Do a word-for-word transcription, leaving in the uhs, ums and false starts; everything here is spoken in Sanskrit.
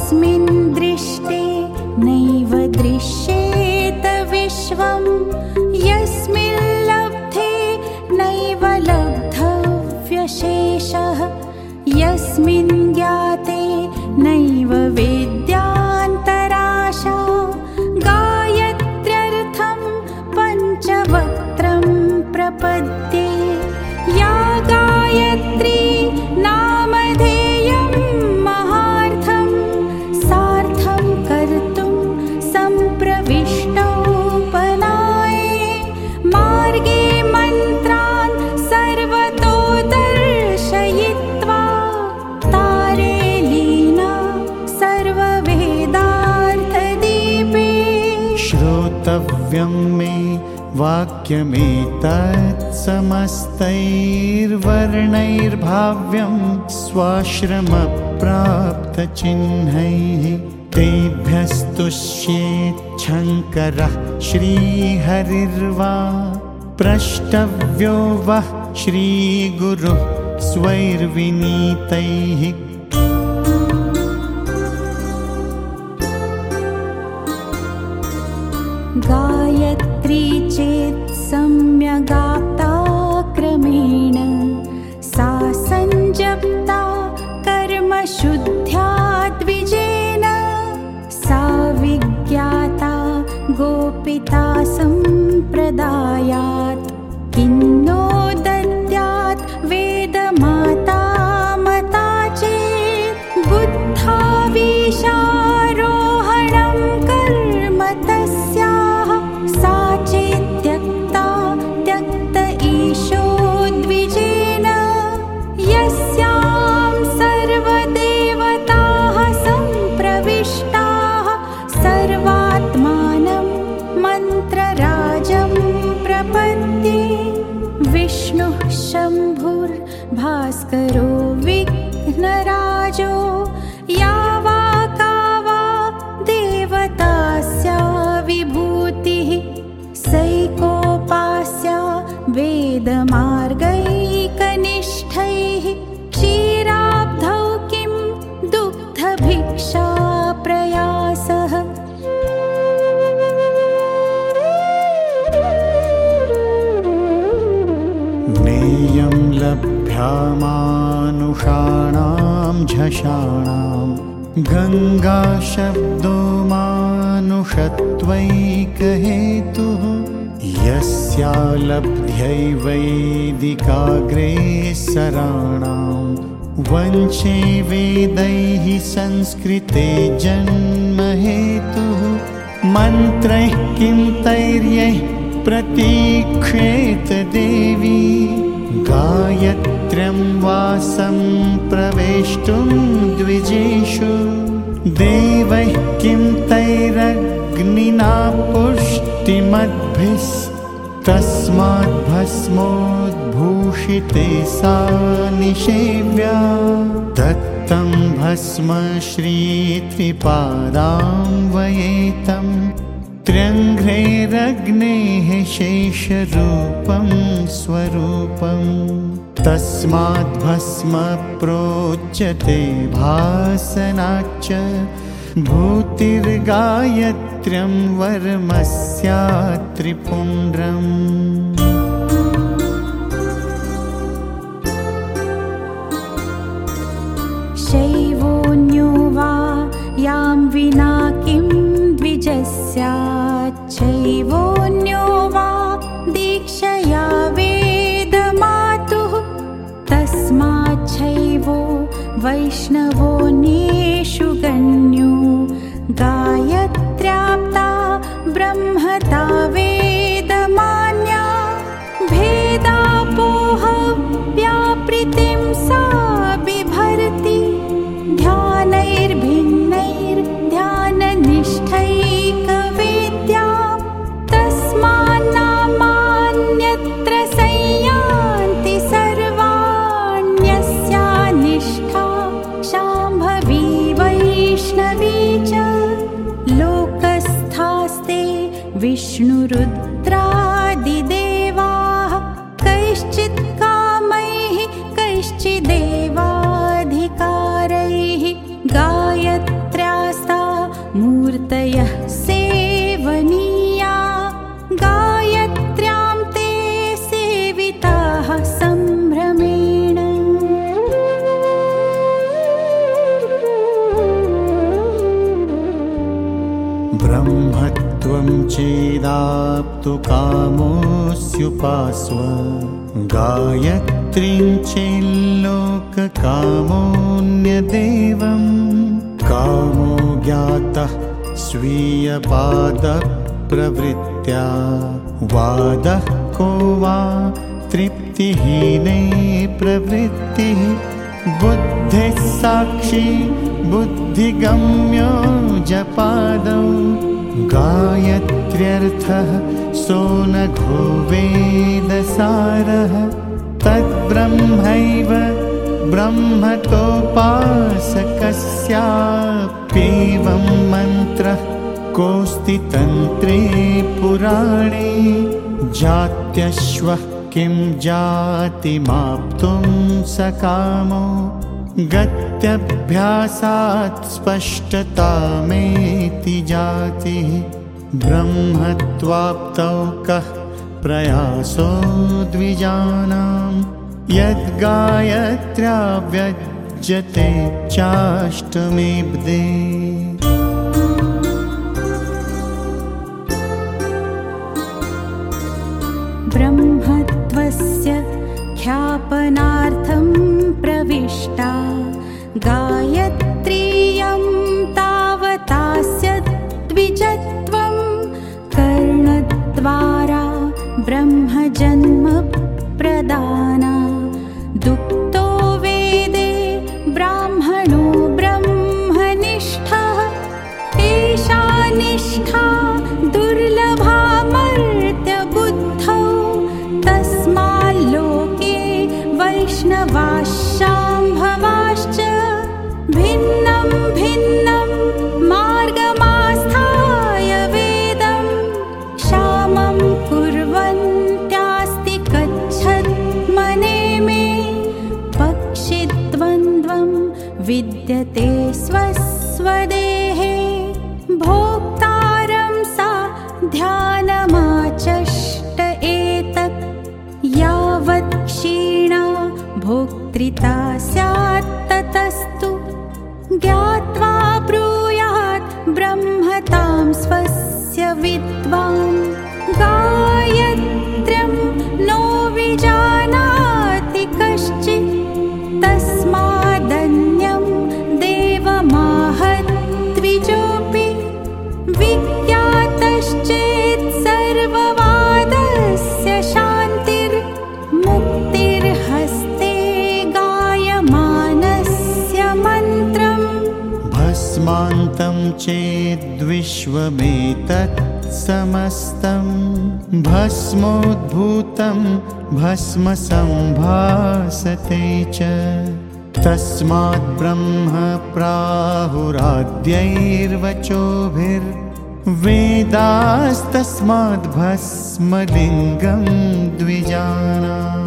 यस्मिन् दृष्टे नैव दृश्येत विश्वं, यस्मिन् लब्धे नैव लब्धव्यशेषः, यस्मिन् ज्ञाते नैव वेद्यान्तराशा। गायत्र्यर्थं पञ्चवक्त्रं प्रपद्ये, या गायत्री नामधेयं महार्थं, सार्थं कर्तुं सम्प्रविष्टौ पलाये। मार्गे मन्त्रान् सर्वतो दर्शयित्वा, तारे लीना सर्ववेदार्थदीपे। श्रोतव्यं मे वाक्यमेतत् समस्तैर्वर्णैर्भाव्यं, स्वाश्रमप्राप्तचिह्नैः। तेभ्यस्तुष्येच्छङ्करः श्रीहरिर्वा, प्रष्टव्यो वः श्रीगुरुः स्वैर्विनीतैः। गायत्री चेत् सम्यगाप्ता क्रमेण, सा सञ्जप्ता कर्मशुद्ध्या द्विजेन। सा विज्ञाता गोपिता सम्प्रदायात्, किन्नो दद्यात् वेदमाता मता चेत्। बुद्धावीशारोहणं कर्म तस्याः, सा चेत्यक्ता त्यक्त ईशो द्विजेन। यस्यां सर्वदेवताः सम्प्रविष्टाः, सर्वात्मानं मन्त्रराजं प्रपद्ये। विष्णुः शम्भुर्भास्करो विघ्नराजो, या वा का वा देवता स्या विभूतिः। सैकोपास्या वेदमार्गैकनिष्ठैः, क्षीराब्धौ किं दुग्धभिक्षा प्रयासः। नेयं लभ्यामानुषाणां झषाणां, गङ्गाशब्दो मानुषत्वैकहेतुः। यस्या लब्ध्यै वैदिकाग्रे सराणां, वंशे वेदैः संस्कृते जन्महेतुः। मन्त्रैः किं तैर्यैः प्रतीक्ष्येत देवी, गायत्र्यं वासं प्रवेष्टुं द्विजेषु। देवैः किं तैरग्निना पुष्टिमद्भिस्तस्मात् भस्मोद्भूषिते सा निषेव्या। दत्तं भस्म श्रीत्रिपादां वयेतं, त्र्यङ्घ्रेरग्नेः शेषरूपं स्वरूपं। तस्मात् भस्म प्रोच्यते भासनाच्च, भूतिर्गायत्र्यं वर्मस्यात् त्रिपुण्ड्रम्। शैवोऽन्यो वा यां विना किं द्विजस्याच्छैवोऽन्यो वा दीक्षया वेदमातुः। तस्माच्छैवो वैष्णवोऽन्येषु गण्यो, गायत्र्याप्ता ब्रह्मता वेदमान्या। भेदापोह व्यापृतिं सा बिभर्ति, ध्यानैर्भिन्नैर्ध्याननिष्ठैकवेद्या। तस्मान्नामान्यत्र संयान्ति सर्वाण्यस्या निष्ठा शाम्भवी वैष्णवी च। लोकस्थास्ते विष्णुरुद्रादिदेवाः, कैश्चित् कामैः कैश्चिदेवाधिकारैः। गायत्र्या चेदाप्तु कामोऽस्युपास्व गायत्रीं चेल्लोककामोऽन्यदेवं कामो ज्ञातः स्वीयपादप्रवृत्त्या वादः को वा तृप्तिहीने प्रवृत्तिः बुद्धिः साक्षी बुद्धिगम्यो जपादौ गायत्र्यर्थः सोनघो वेदसारः तद्ब्रह्मैव ब्रह्मतोपासकस्याप्येवं मन्त्रः कोऽस्ति तन्त्रे पुराणे जात्यश्वः किं जातिमाप्तुं सकामो गत्यभ्यासात् स्पष्टतामेति जातिः ब्रह्मत्वाप्तौ कः प्रयासो द्विजानां यद्गायत्र्या व्यज्यते चाष्टमीब्धे ब्रह्मत्वस्य ख्यापनार्थं प्रविष्टा गायत्रीयं तावतास्य द्विजत्वं कर्णद्वारा ब्रह्मजन्म प्रदाना दुक्तो वेदे ब्राह्मणो ब्रह्मनिष्ठः एषा निष्ठा दुर्लभा मर्त्यबुद्धौ तस्माल्लोके वैष्णवाश्शाम्भवाश्च भिन्नं भिन्नं मार्गमास्थाय वेदं क्षामं कुर्वन्त्यास्ति गच्छत् मने मे पक्षिद्वन्द्वं विद्यते स्वस्वदेहे भोक्तारं सा ध्यानमाचष्ट एतत् यावत् क्षीणा भोक्तृता स्यात् ततस्तु ज्ञात्वा ब्रूयात् ब्रह्मतां स्वस्य विद्वान् गायत्र्यं नो विजानाति कश्चित् तस्मादन्यं देवमाहद्विजोऽपि विज्ञातश्चेत् सर्ववादस्य शान्तिर्मुक्तिर्हस्ते गायमानस्य मन्त्रम् भस्मान्तं चेद्विश्वमेतत् समस्तं भस्मोद्भूतं भस्म सम्भासते च तस्मात् ब्रह्म प्राहुराद्यैर्वचोभिर्वेदास्तस्माद् भस्मलिङ्गं द्विजानाम्